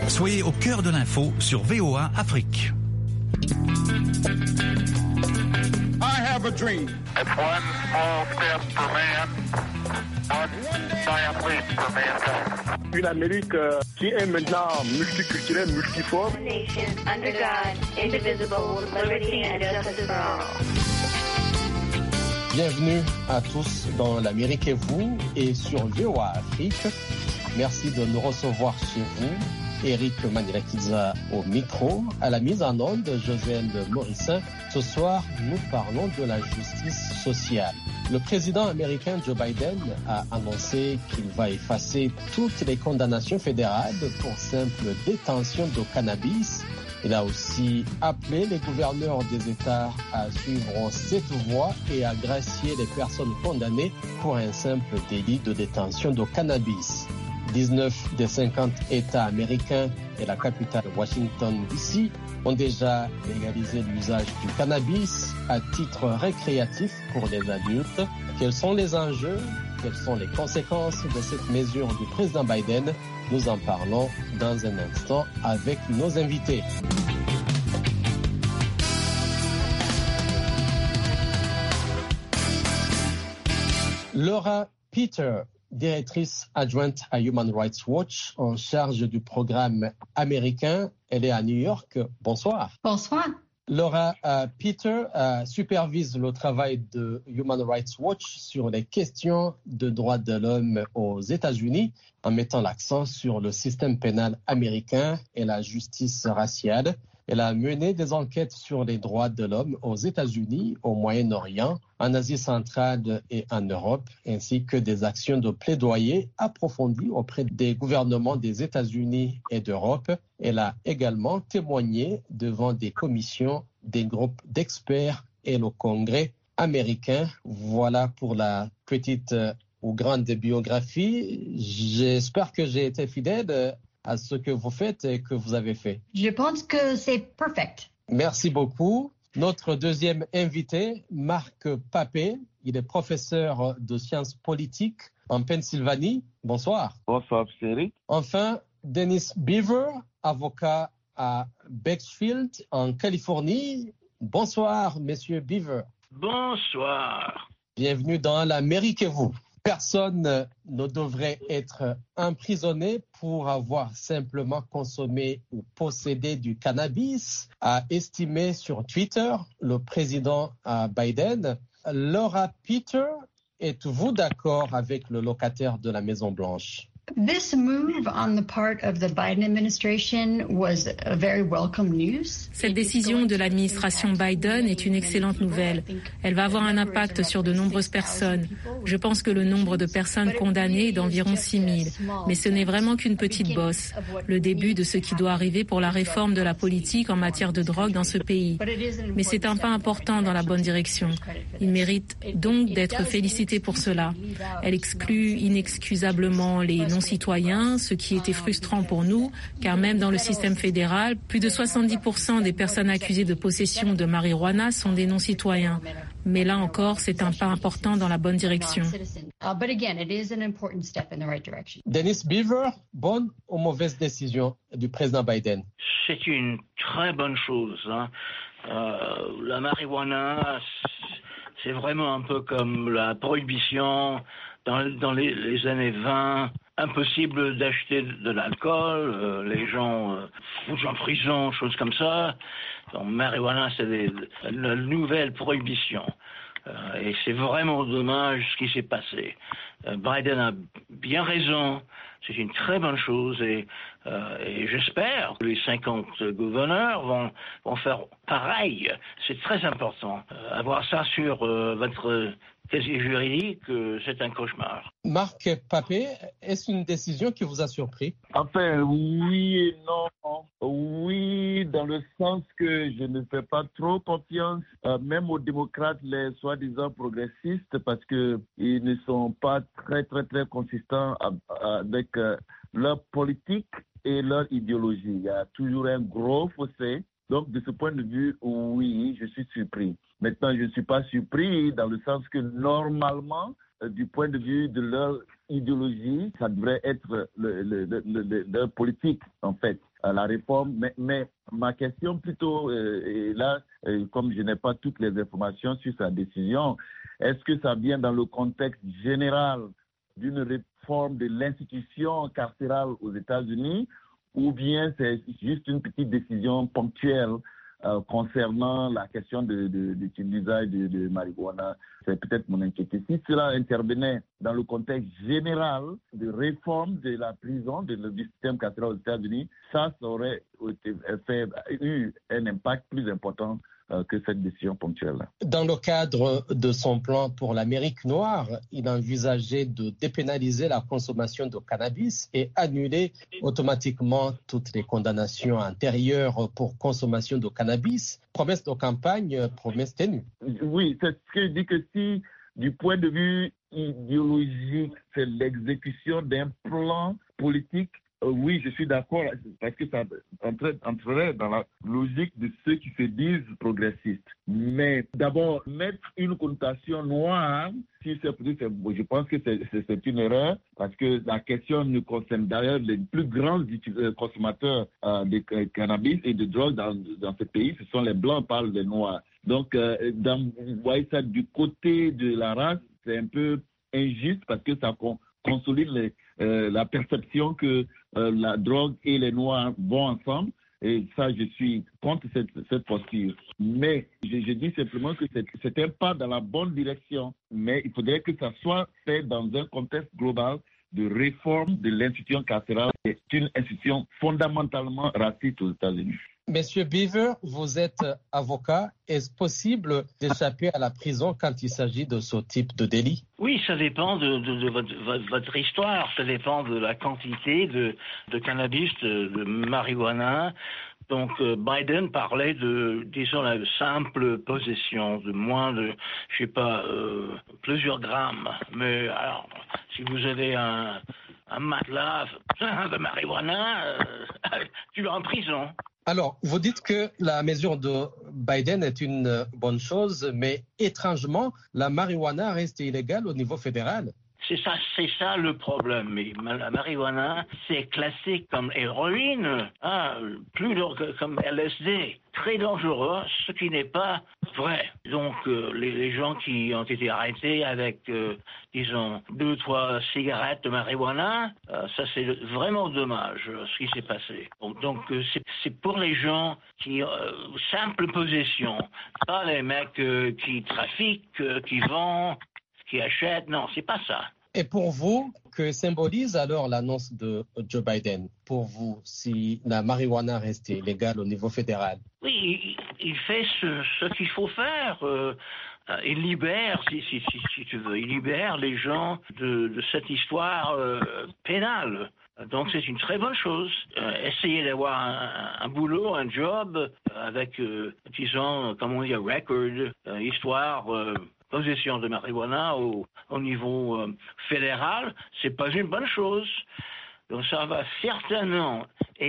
Soyez au cœur de l'info sur VOA Afrique. I have a dream. It's one small step for man, one giant leap for mankind. Une Amérique qui est maintenant multiculturelle, multiforme. Nation under God, indivisible, with liberty and justice for all. Bienvenue à tous dans l'Amérique et vous et sur VOA Afrique. Merci de nous recevoir chez vous. Eric Manilakiza au micro, à la mise en onde, Josiane Morissin. Ce soir, nous parlons de la justice sociale. Le président américain Joe Biden a annoncé qu'il va effacer toutes les condamnations fédérales pour simple détention de cannabis. Il a aussi appelé les gouverneurs des États à suivre cette voie et à gracier les personnes condamnées pour un simple délit de détention de cannabis. 19 des 50 États américains et la capitale Washington DC ont déjà légalisé l'usage du cannabis à titre récréatif pour les adultes. Quels sont les enjeux? Quelles sont les conséquences de cette mesure du président Biden? Nous en parlons dans un instant avec nos invités. Laura Peter, directrice adjointe à Human Rights Watch en charge du programme américain. Elle est à New York. Bonsoir. Bonsoir. Laura Peter supervise le travail de Human Rights Watch sur les questions de droits de l'homme aux États-Unis en mettant l'accent sur le système pénal américain et la justice raciale. Elle a mené des enquêtes sur les droits de l'homme aux États-Unis, au Moyen-Orient, en Asie centrale et en Europe, ainsi que des actions de plaidoyer approfondies auprès des gouvernements des États-Unis et d'Europe. Elle a également témoigné devant des commissions, des groupes d'experts et le Congrès américain. Voilà pour la petite ou grande biographie. J'espère que j'ai été fidèle à ce que vous faites et que vous avez fait. Je pense que c'est parfait. Merci beaucoup. Notre deuxième invité, Marc Papé, il est professeur de sciences politiques en Pennsylvanie. Bonsoir. Bonsoir, Cédric. Enfin, Dennis Beaver, avocat à Bakersfield en Californie. Bonsoir, Monsieur Beaver. Bonsoir. Bienvenue dans l'Amérique et vous. Personne ne devrait être emprisonné pour avoir simplement consommé ou possédé du cannabis, a estimé sur Twitter le président Biden. Laura Peter, êtes-vous d'accord avec le locataire de la Maison-Blanche? This move on the part of the Biden administration was a very welcome news. Cette décision de l'administration Biden est une excellente nouvelle. Elle va avoir un impact sur de nombreuses personnes. Je pense que le nombre de personnes condamnées est d'environ 6 000. Mais ce n'est vraiment qu'une petite bosse, le début de ce qui doit arriver pour la réforme de la politique en matière de drogue dans ce pays. Mais c'est un pas important dans la bonne direction. Il mérite donc d'être félicité pour cela. Elle exclut inexcusablement les non-citoyens, ce qui était frustrant pour nous, car même dans le système fédéral, plus de 70% des personnes accusées de possession de marijuana sont des non-citoyens. Mais là encore, c'est un pas important dans la bonne direction. Dennis Beaver, bonne ou mauvaise décision du président Biden? C'est une très bonne chose. La marijuana, c'est vraiment un peu comme la prohibition dans les années 20. Impossible d'acheter de l'alcool, les gens foutent en prison, choses comme ça. Donc, marijuana, c'est la nouvelle prohibition. Et c'est vraiment dommage ce qui s'est passé. Biden a bien raison, c'est une très bonne chose et j'espère que les 50 gouverneurs vont faire pareil. C'est très important. Avoir ça sur votre casier juridique, c'est un cauchemar. Marc Papé, est-ce une décision qui vous a surpris? Enfin, oui et non. Oui, dans le sens que je ne fais pas trop confiance, même aux démocrates, les soi-disant progressistes, parce qu'ils ne sont pas très consistants avec leur politique et leur idéologie. Il y a toujours un gros fossé. Donc, de ce point de vue, oui, je suis surpris. Maintenant, je ne suis pas surpris dans le sens que normalement, du point de vue de leur idéologie, ça devrait être leur politique, en fait, la réforme. Mais ma question plutôt est là, comme je n'ai pas toutes les informations sur sa décision, est-ce que ça vient dans le contexte général d'une réforme de l'institution carcérale aux États-Unis, ou bien c'est juste une petite décision ponctuelle concernant la question de l'usage de marijuana? C'est peut-être mon inquiétude. Si cela intervenait dans le contexte général de réforme de la prison, du système carcéral aux États-Unis, ça aurait eu un impact plus important que cette décision ponctuelle. Dans le cadre de son plan pour l'Amérique noire, il envisageait de dépénaliser la consommation de cannabis et annuler automatiquement toutes les condamnations antérieures pour consommation de cannabis. Promesse de campagne, promesse tenue. Oui, c'est ce que je dis, que si, du point de vue idéologique, c'est l'exécution d'un plan politique, oui, je suis d'accord, parce que ça entrerait dans la logique de ceux qui se disent progressistes. Mais d'abord, mettre une connotation noire, si c'est possible, je pense que c'est une erreur, parce que la question nous concerne d'ailleurs les plus grands consommateurs de cannabis et de drogue dans ce pays, ce sont les Blancs, parlent des Noirs. Donc, vous voyez ça du côté de la race, c'est un peu injuste parce que ça consolide la perception que la drogue et les Noirs vont ensemble. Et ça, je suis contre cette posture. Mais je dis simplement que c'est un pas dans la bonne direction. Mais il faudrait que ça soit fait dans un contexte global de réforme de l'institution carcérale. C'est une institution fondamentalement raciste aux États-Unis. Monsieur Beaver, vous êtes avocat. Est-ce possible d'échapper à la prison quand il s'agit de ce type de délit? Oui, ça dépend de votre histoire. Ça dépend de la quantité de cannabis, de marijuana. Donc, Biden parlait de, disons, la simple possession de moins de, je sais pas, plusieurs grammes. Mais alors, si vous avez un matelas de marijuana, tu vas en prison. Alors, vous dites que la mesure de Biden est une bonne chose, mais étrangement, la marijuana reste illégale au niveau fédéral. C'est ça le problème. Mais la marijuana, c'est classé comme héroïne, plus comme LSD, très dangereux, ce qui n'est pas vrai. Donc, les gens qui ont été arrêtés avec, disons, 2-3 cigarettes de marijuana, ça c'est vraiment dommage, ce qui s'est passé. Donc c'est pour les gens qui simple possession, pas les mecs qui trafiquent, qui vendent, qui achètent. Non, c'est pas ça. Et pour vous, que symbolise alors l'annonce de Joe Biden? Pour vous, si la marijuana reste illégale au niveau fédéral? Oui, il fait ce qu'il faut faire. Il libère, si tu veux, il libère les gens de cette histoire pénale. Donc c'est une très bonne chose. Essayer d'avoir un boulot, un job avec, disons, comme on dit, un record, histoire... possession de marijuana au niveau fédéral, c'est pas une bonne chose. Donc ça va certainement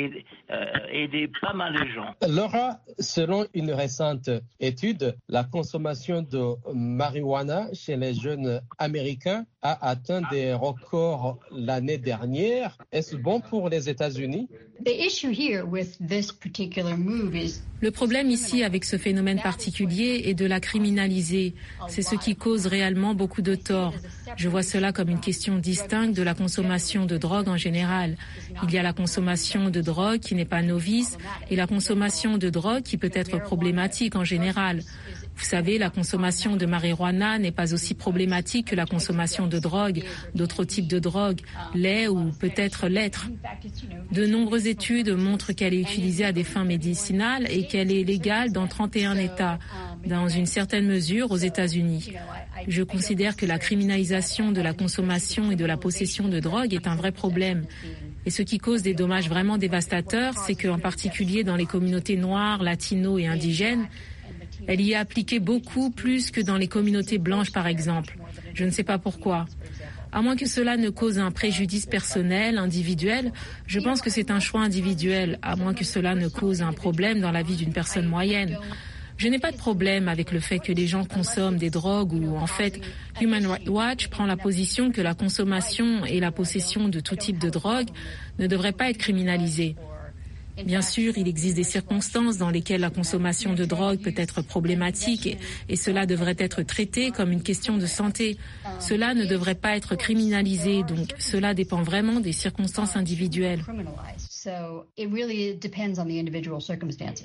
aider pas mal de gens. Laura, selon une récente étude, la consommation de marijuana chez les jeunes Américains a atteint des records l'année dernière. Est-ce bon pour les États-Unis? Le problème ici avec ce phénomène particulier est de la criminaliser. C'est ce qui cause réellement beaucoup de tort. Je vois cela comme une question distincte de la consommation de drogue en général. Il y a la consommation de drogue qui n'est pas novice et la consommation de drogue qui peut être problématique en général. Vous savez, la consommation de marijuana n'est pas aussi problématique que la consommation de drogue, d'autres types de drogue, lait ou peut-être l'être. De nombreuses études montrent qu'elle est utilisée à des fins médicinales et qu'elle est légale dans 31 États, dans une certaine mesure aux États-Unis. Je considère que la criminalisation de la consommation et de la possession de drogue est un vrai problème. Et ce qui cause des dommages vraiment dévastateurs, c'est qu'en particulier dans les communautés noires, latino et indigènes, elle y est appliquée beaucoup plus que dans les communautés blanches, par exemple. Je ne sais pas pourquoi. À moins que cela ne cause un préjudice personnel, individuel, je pense que c'est un choix individuel, à moins que cela ne cause un problème dans la vie d'une personne moyenne. Je n'ai pas de problème avec le fait que les gens consomment des drogues ou en fait, Human Rights Watch prend la position que la consommation et la possession de tout type de drogue ne devraient pas être criminalisées. Bien sûr, il existe des circonstances dans lesquelles la consommation de drogue peut être problématique et cela devrait être traité comme une question de santé. Cela ne devrait pas être criminalisé, donc cela dépend vraiment des circonstances individuelles. So it really depends on the individual circumstances.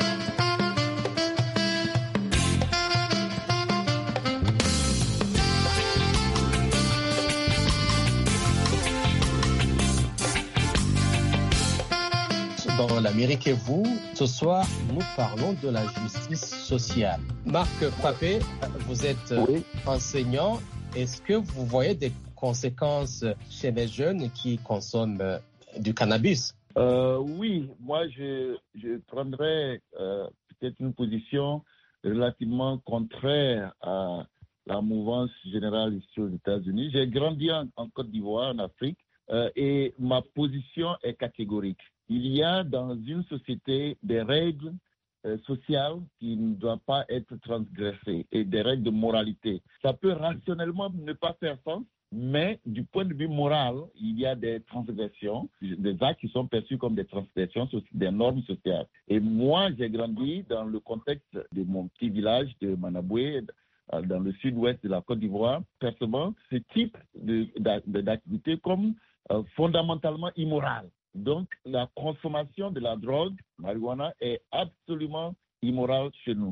Dans l'Amérique et vous, ce soir, nous parlons de la justice sociale. Marc Papé, vous êtes enseignant. Est-ce que vous voyez des conséquences chez les jeunes qui consomment du cannabis? Oui, moi je prendrais peut-être une position relativement contraire à la mouvance générale ici aux États-Unis. J'ai grandi en Côte d'Ivoire, en Afrique, et ma position est catégorique. Il y a dans une société des règles sociales qui ne doivent pas être transgressées et des règles de moralité. Ça peut rationnellement ne pas faire sens, mais du point de vue moral, il y a des transgressions, des actes qui sont perçus comme des transgressions des normes sociales. Et moi, j'ai grandi dans le contexte de mon petit village de Manaboué, dans le sud-ouest de la Côte d'Ivoire, percevant ce type d'activité comme fondamentalement immoral. Donc, la consommation de la drogue, marijuana, est absolument immorale chez nous.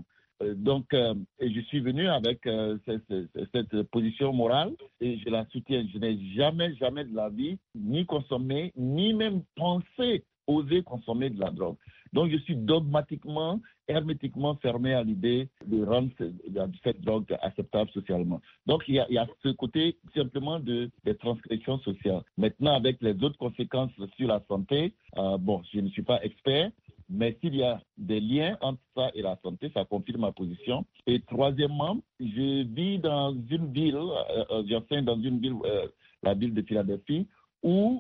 Et je suis venu avec cette position morale et je la soutiens. Je n'ai jamais de la vie ni consommé, ni même pensé oser consommer de la drogue. Donc, je suis dogmatiquement, hermétiquement fermé à l'idée de rendre cette drogue acceptable socialement. Donc, il y a ce côté simplement des transgressions sociales. Maintenant, avec les autres conséquences sur la santé, je ne suis pas expert, mais s'il y a des liens entre ça et la santé, ça confirme ma position. Et troisièmement, je vis dans une ville, j'enseigne dans une ville, la ville de Philadelphie, où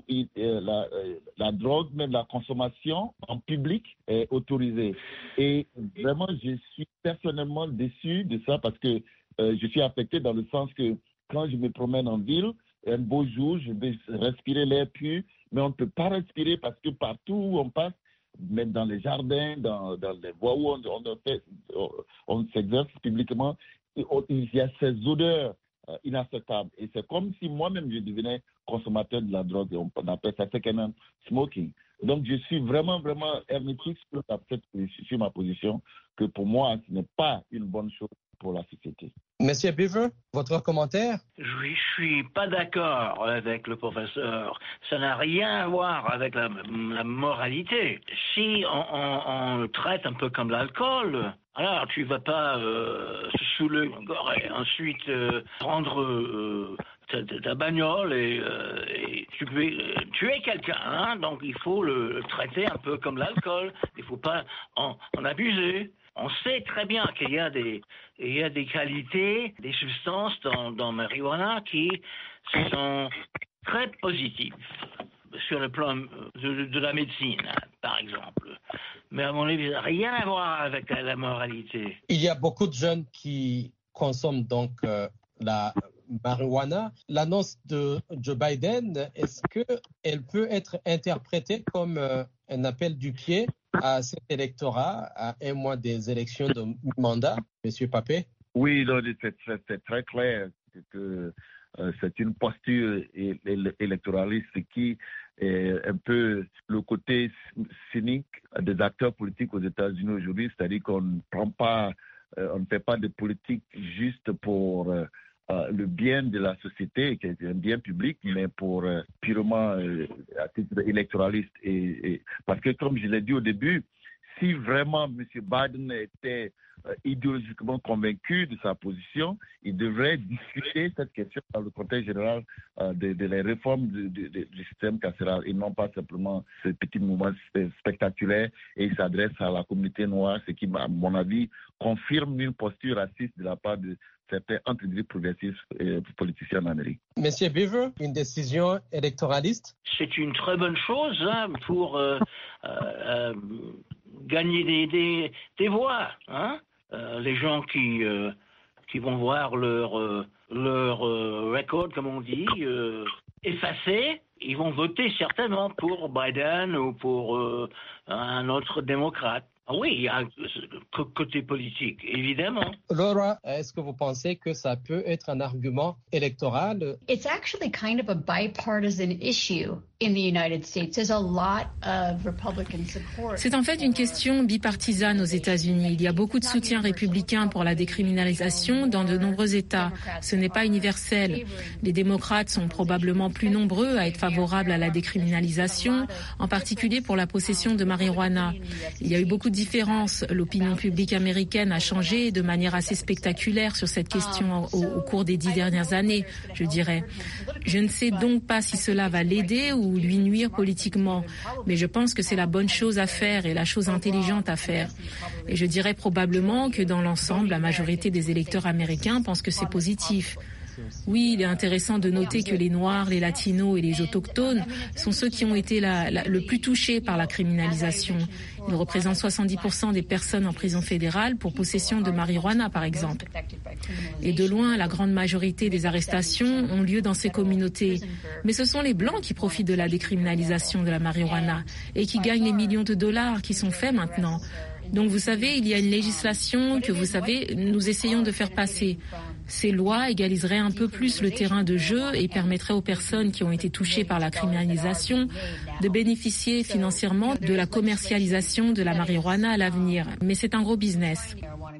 la drogue, même la consommation en public est autorisée. Et vraiment, je suis personnellement déçu de ça parce que je suis affecté dans le sens que quand je me promène en ville, un beau jour, je vais respirer l'air pur, mais on ne peut pas respirer parce que partout où on passe, même dans les jardins, dans les voies où on s'exerce publiquement, il y a ces odeurs inacceptables. Et c'est comme si moi-même je devenais consommateur de la drogue. On appelle ça second-hand smoking. Donc je suis vraiment hermétique sur ma position, que pour moi, ce n'est pas une bonne chose pour la société. Monsieur Beaver, votre commentaire? Je suis pas d'accord avec le professeur. Ça n'a rien à voir avec la moralité. Si on le traite un peu comme l'alcool, alors tu vas pas se saouler encore et ensuite prendre ta bagnole et tu peux tuer quelqu'un. Hein? Donc il faut le traiter un peu comme l'alcool. Il faut pas en abuser. On sait très bien qu'il y a des qualités, des substances dans marijuana qui sont très positives sur le plan de la médecine, par exemple. Mais à mon avis, ça n'a rien à voir avec la moralité. Il y a beaucoup de jeunes qui consomment donc la marijuana. L'annonce de Joe Biden, est-ce qu'elle peut être interprétée comme un appel du pied à cet électorat, à un mois des élections de mandat, M. Papé? Oui, c'est très clair que c'est une posture électoraliste qui est un peu le côté cynique des acteurs politiques aux États-Unis aujourd'hui, c'est-à-dire qu'on ne fait pas de politique juste pour le bien de la société, qui est un bien public, mais pour purement à titre électoraliste. Et parce que, comme je l'ai dit au début, si vraiment M. Biden était idéologiquement convaincu de sa position, il devrait discuter cette question dans le contexte général de la réforme du système carcéral et non pas simplement ce petit mouvement spectaculaire, et il s'adresse à la communauté noire, ce qui, à mon avis, confirme une posture raciste de la part de certains entre-guillemets progressistes politiciens en Amérique. Monsieur Beaver, une décision électoraliste? C'est une très bonne chose pour gagner des voix. Hein? les gens qui vont voir leur record, comme on dit, effacé, ils vont voter certainement pour Biden ou pour un autre démocrate. Oui, il y a un côté politique, évidemment. Laura, est-ce que vous pensez que ça peut être un argument électoral? It's actually kind of a bipartisan issue in the United States. There's a lot of Republican support. C'est en fait une question bipartisane aux États-Unis. Il y a beaucoup de soutien républicain pour la décriminalisation dans de nombreux États. Ce n'est pas universel. Les démocrates sont probablement plus nombreux à être favorables à la décriminalisation, en particulier pour la possession de marijuana. Il y a eu beaucoup de différences. L'opinion publique américaine a changé de manière assez spectaculaire sur cette question au cours des 10 dernières années, je dirais. Je ne sais donc pas si cela va l'aider ou lui nuire politiquement, mais je pense que c'est la bonne chose à faire et la chose intelligente à faire. Et je dirais probablement que dans l'ensemble, la majorité des électeurs américains pensent que c'est positif. Oui, il est intéressant de noter que les Noirs, les Latinos et les Autochtones sont ceux qui ont été le plus touchés par la criminalisation. Ils représentent 70% des personnes en prison fédérale pour possession de marijuana, par exemple. Et de loin, la grande majorité des arrestations ont lieu dans ces communautés. Mais ce sont les Blancs qui profitent de la décriminalisation de la marijuana et qui gagnent les millions de dollars qui sont faits maintenant. Donc, vous savez, il y a une législation que, vous savez, nous essayons de faire passer. Ces lois égaliseraient un peu plus le terrain de jeu et permettraient aux personnes qui ont été touchées par la criminalisation de bénéficier financièrement de la commercialisation de la marijuana à l'avenir. Mais c'est un gros business.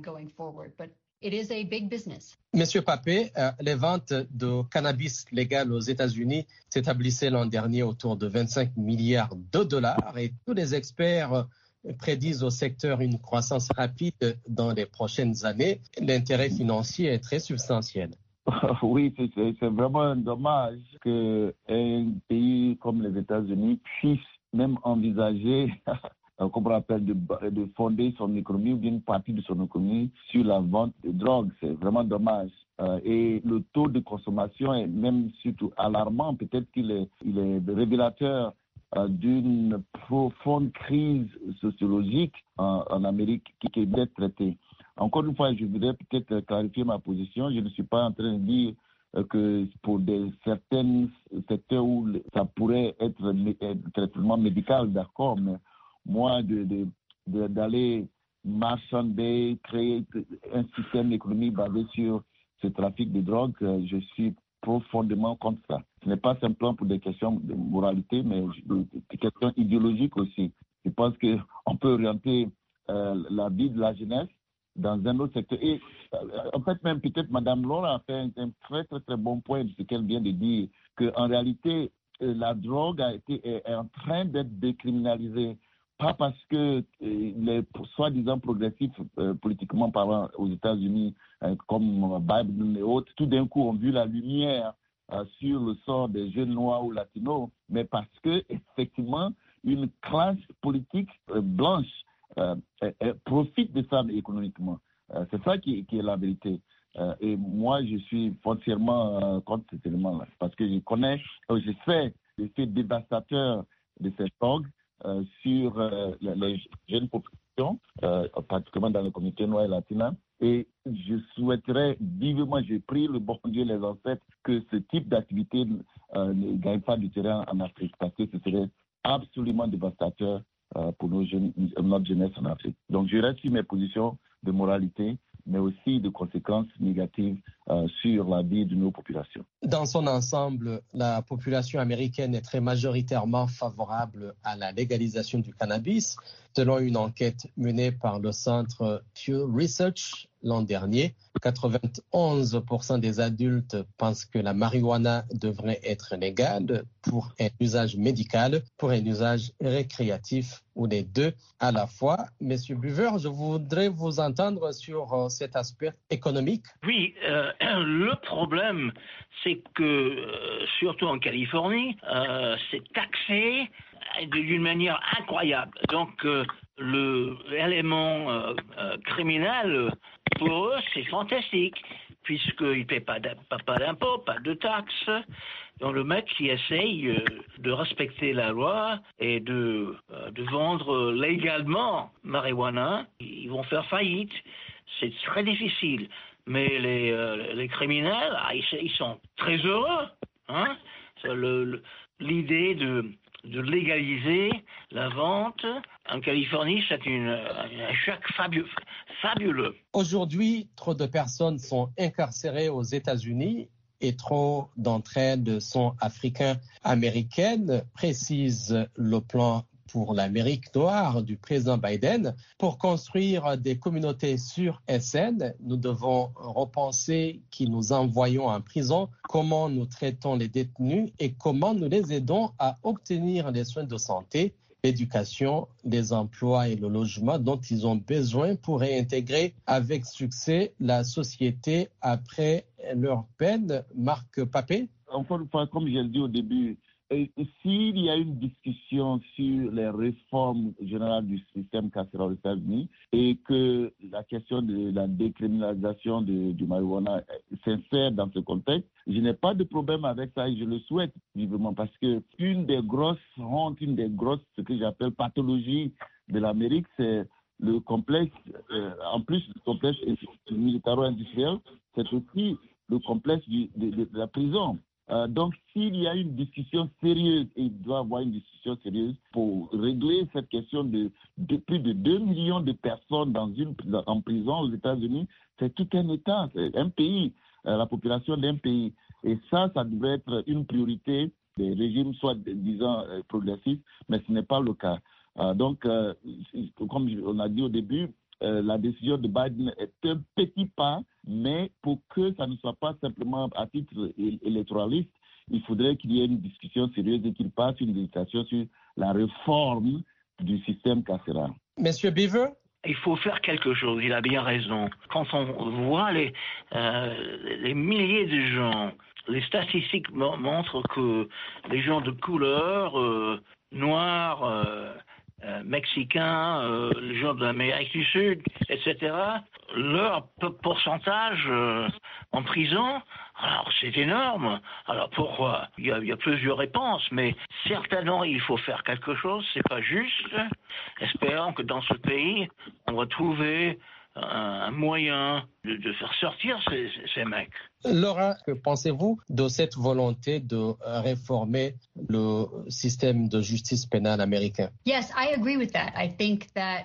Monsieur Papé, les ventes de cannabis légal aux États-Unis s'établissaient l'an dernier autour de 25 milliards de dollars et tous les experts prédisent au secteur une croissance rapide dans les prochaines années. L'intérêt financier est très substantiel. Oui, c'est vraiment dommage qu'un pays comme les États-Unis puisse même envisager, comme on appelle, de fonder son économie ou bien une partie de son économie sur la vente de drogue. C'est vraiment dommage. Et le taux de consommation est même surtout alarmant. Peut-être qu'il est révélateur d'une profonde crise sociologique en Amérique qui doit être traitée. Encore une fois, je voudrais peut-être clarifier ma position. Je ne suis pas en train de dire que pour certains secteurs où ça pourrait être un traitement médical, d'accord, mais moi, d'aller marchander, créer un système économique basé sur ce trafic de drogue, je suis profondément contre ça. Ce n'est pas simplement pour des questions de moralité, mais des questions idéologiques aussi. Je pense qu'on peut orienter la vie de la jeunesse dans un autre secteur. Et en fait, même peut-être Mme Laura a fait un très, très, très bon point de ce qu'elle vient de dire, qu'en réalité, la drogue est en train d'être décriminalisée. Pas parce que les soi-disant progressifs politiquement parlant aux États-Unis, comme Biden et autres, tout d'un coup ont vu la lumière sur le sort des jeunes noirs ou latinos, mais parce que effectivement une classe politique blanche profite de ça économiquement. C'est ça qui est la vérité. Et moi, je suis foncièrement contre cet élément-là, parce que je sais l'effet dévastateur de cette drogue sur les jeunes populations, particulièrement dans les communautés noires et latines. Et je souhaiterais vivement, je prie le bon Dieu, les ancêtres, que ce type d'activité ne gagne pas du terrain en Afrique, parce que ce serait absolument dévastateur pour notre jeunesse en Afrique. Donc je reste sur mes positions de moralité, mais aussi de conséquences négatives sur la vie de nos populations. Dans son ensemble, la population américaine est très majoritairement favorable à la légalisation du cannabis. Selon une enquête menée par le centre Pew Research l'an dernier, 91% des adultes pensent que la marijuana devrait être légale pour un usage médical, pour un usage récréatif ou les deux à la fois. Monsieur Buveur, je voudrais vous entendre sur cet aspect économique. Oui, le problème, c'est que, surtout en Californie, c'est taxé d'une manière incroyable. Donc, l'élément criminel, pour eux, c'est fantastique, puisqu'ils ne paient pas d'impôts, pas de taxes. Donc, le mec qui essaye de respecter la loi et de vendre légalement marijuana, ils vont faire faillite. c'est très difficile. Mais les criminels, ils sont très heureux. Hein? L'idée de légaliser la vente en Californie, c'est un choc fabuleux. Aujourd'hui, trop de personnes sont incarcérées aux États-Unis et trop d'entre elles sont africaines-américaines, précise le plan pour l'Amérique noire du président Biden. Pour construire des communautés sûres et saines, nous devons repenser qui nous envoyons en prison, comment nous traitons les détenus et comment nous les aidons à obtenir les soins de santé, l'éducation, les emplois et le logement dont ils ont besoin pour réintégrer avec succès la société après leur peine. Marc Papé. Encore une fois, comme je l'ai dit au début, s'il y a une discussion sur les réformes générales du système carcéral aux États-Unis et que la question de la décriminalisation du marijuana s'insère dans ce contexte, je n'ai pas de problème avec ça et je le souhaite vivement parce que une des grosses hontes, ce que j'appelle pathologie de l'Amérique, c'est le complexe, en plus du complexe militaro-industriel, c'est aussi le complexe de la prison. Donc, s'il y a une discussion sérieuse, et il doit y avoir une discussion sérieuse pour régler cette question de plus de 2 millions de personnes en prison aux États-Unis, c'est tout un État, c'est un pays, la population d'un pays. Et ça devrait être une priorité des régimes, soit disant progressistes, mais ce n'est pas le cas. Donc, comme on a dit au début, la décision de Biden est un petit pas, mais pour que ça ne soit pas simplement à titre électoraliste, il faudrait qu'il y ait une discussion sérieuse et qu'il passe une législation sur la réforme du système carcéral. Monsieur Beaver? Il faut faire quelque chose, il a bien raison. Quand on voit les milliers de gens, les statistiques montrent que les gens de couleur, noirs, mexicains, les gens de l'Amérique du Sud, etc., leur pourcentage en prison, alors c'est énorme. Alors pourquoi ? Il y a plusieurs réponses, mais certainement il faut faire quelque chose, c'est pas juste. Espérons que dans ce pays, on va trouver un moyen de faire sortir ces mecs. Laura, que pensez-vous de cette volonté de réformer le système de justice pénale américain? Yes, I agree with that. I think that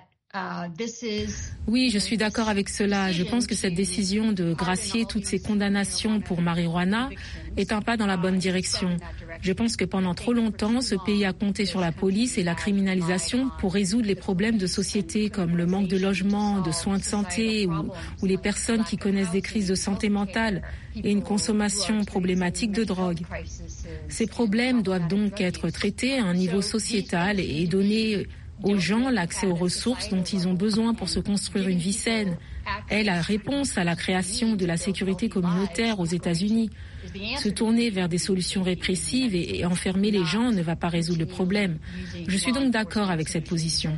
oui, je suis d'accord avec cela. Je pense que cette décision de gracier toutes ces condamnations pour marijuana est un pas dans la bonne direction. Je pense que pendant trop longtemps, ce pays a compté sur la police et la criminalisation pour résoudre les problèmes de société comme le manque de logement, de soins de santé ou les personnes qui connaissent des crises de santé mentale et une consommation problématique de drogue. Ces problèmes doivent donc être traités à un niveau sociétal et donner aux gens l'accès aux ressources dont ils ont besoin pour se construire une vie saine. Est la réponse à la création de la sécurité communautaire aux États-Unis. Se tourner vers des solutions répressives et enfermer les gens ne va pas résoudre le problème. Je suis donc d'accord avec cette position.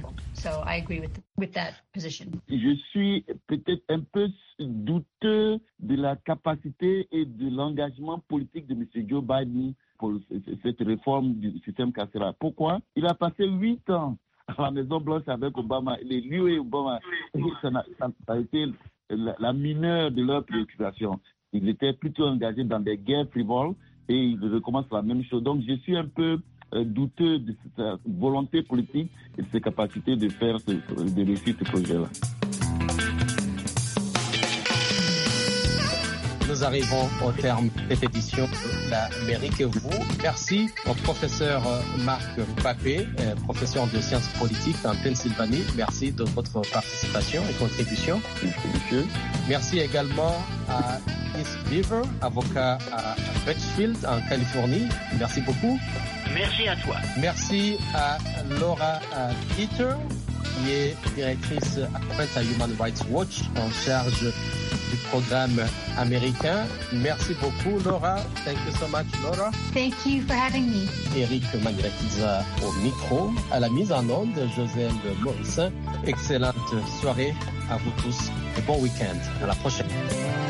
Je suis peut-être un peu douteux de la capacité et de l'engagement politique de M. Joe Biden pour cette réforme du système carcéral. Pourquoi ? Il a passé 8 ans à la Maison-Blanche avec Obama. Lui et Obama, ça a été la mineure de leur préoccupation. Ils étaient plutôt engagés dans des guerres frivoles et ils recommencent la même chose. Donc, je suis un peu douteux de cette volonté politique et de ses capacités de réussir ce projet-là. Nous arrivons au terme de cette édition de l'Amérique et vous. Merci au professeur Marc Papé, professeur de sciences politiques en Pennsylvanie. Merci de votre participation et contribution. Merci également à Chris Beaver, avocat à Richfield en Californie. Merci beaucoup. Merci à toi. Merci à Laura Peter, qui est directrice à Human Rights Watch en charge du programme américain. Merci beaucoup, Laura. Thank you so much, Laura. Thank you for having me. Eric Manilakiza au micro. À la mise en onde, Joselle Morissin. Excellente soirée à vous tous et bon week-end. À la prochaine.